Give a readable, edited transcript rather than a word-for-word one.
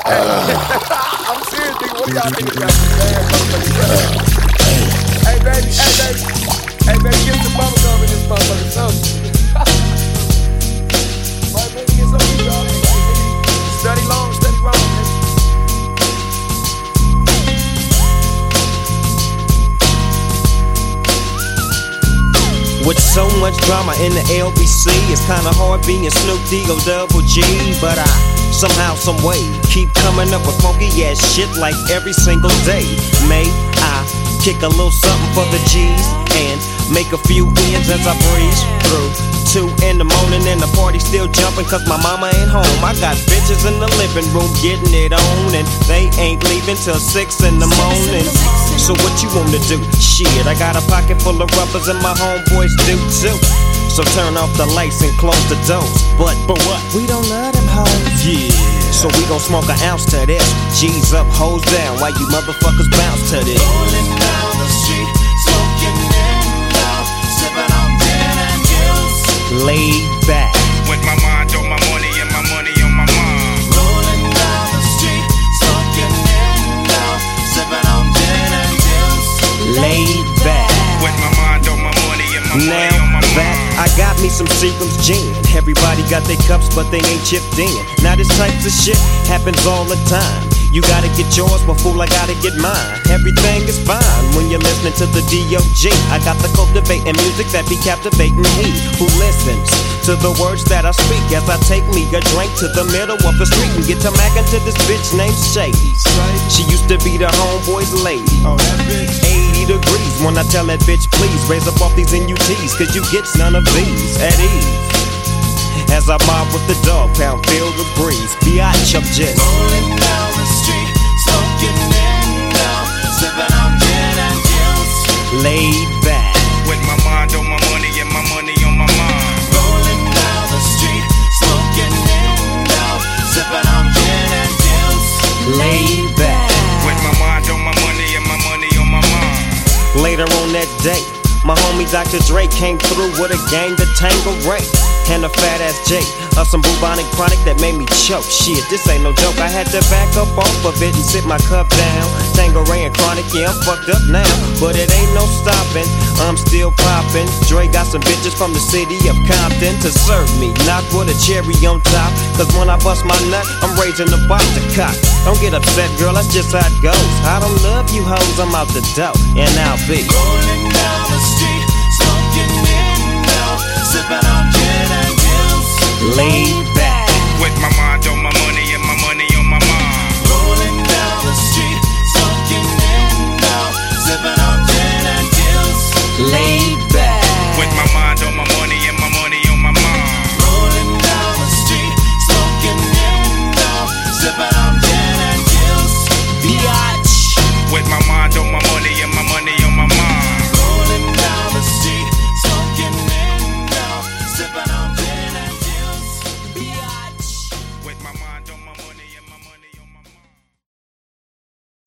I'm serious, nigga. What do y'all niggas got to say? Hey, baby. Hey, baby, get some bubble gum in this motherfucker. Something. Right, baby, get some of y'all. Study long, study wrong, nigga. With so much drama in the LBC, it's kinda hard being Snoop D-O double G. But I somehow, someway keep coming up with funky ass shit like every single day. May I kick a little something for the G's and make a few ends as I breeze through 2 in the morning and the party still jumping cause my mama ain't home. I got bitches in the living room getting it on and they ain't leaving till 6 in the morning. So what you wanna do? Shit, I got a pocket full of rubbers and my homeboys do too. So turn off the lights and close the doors. But what? We don't love them hoes. Yeah. So we gon' smoke an ounce to this. G's up, hoes down, while you motherfuckers bounce to this. Rolling down the street, smoking in love, sipping on gin and juice. Laid back. With my mind on my money and my money on my mind. Rolling down the street, smoking in love, sipping on gin and juice. Laid back. With my mind on my money and my money on my mind. That I got me some Seagram's gin. Everybody got their cups, but they ain't chipped in. Now this types of shit happens all the time. You gotta get yours, but fool, I gotta get mine. Everything is fine when you're listening to the D.O.G. I got the cultivating music that be captivating he who listens to the words that I speak as I take me a drink to the middle of the street and get to mackin' to this bitch named Shady. She used to be the homeboy's lady. 80 degrees when I tell that bitch, please raise up off these NUTs, cause you get none of these at ease. As I mob with the dog pound, feel the breeze. Biatch, I'm just rolling down the street, smoking in love, sipping on gin and juice. Laid back. With my mind on my money and my money on my mind. Rolling down the street, smoking in love, sipping on gin and juice. Laid back. With my mind on my money and my money on my mind. Later on that day, my homie Dr. Dre came through with a gang to Tango Ray and a fat ass J of some bubonic chronic that made me choke. Shit, this ain't no joke. I had to back up off of it and sit my cup down. Tango Ray and chronic, yeah, I'm fucked up now, but it ain't no stopping. I'm still popping. Dre got some bitches from the city of Compton to serve me, not with a cherry on top. Cause when I bust my nut, I'm raising the bar to cock. Don't get upset, girl, that's just how it goes. I don't love you hoes, I'm out the dough, and I'll be rolling down the street, smoking in love, sipping on gin and juice. laid back. With my mind on my money and my money on my mind. Rolling down the street, smoking in love, sipping on gin and juice. Laid back. With my mind on my money and my money on my mind. Rolling down the street, smoking in love, sipping on gin and juice. Biatch. With my